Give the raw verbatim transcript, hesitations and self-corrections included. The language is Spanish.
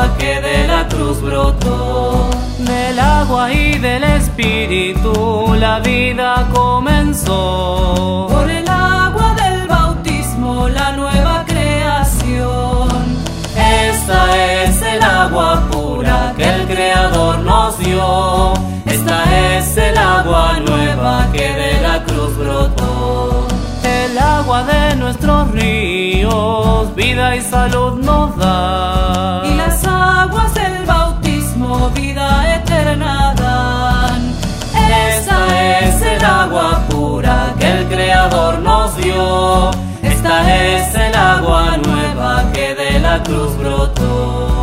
nueva que de la cruz brotó. Del agua y del Espíritu la vida comenzó. Por el agua del bautismo la nueva creación. Esta es el agua pura que el Creador nos dio. Esta es el agua nueva que de la cruz brotó. El agua de nuestros ríos vida y salud nos da. Y las aguas del bautismo vida eterna dan. Esta es el agua pura que el Creador nos dio. Esta es el agua nueva que de la cruz brotó.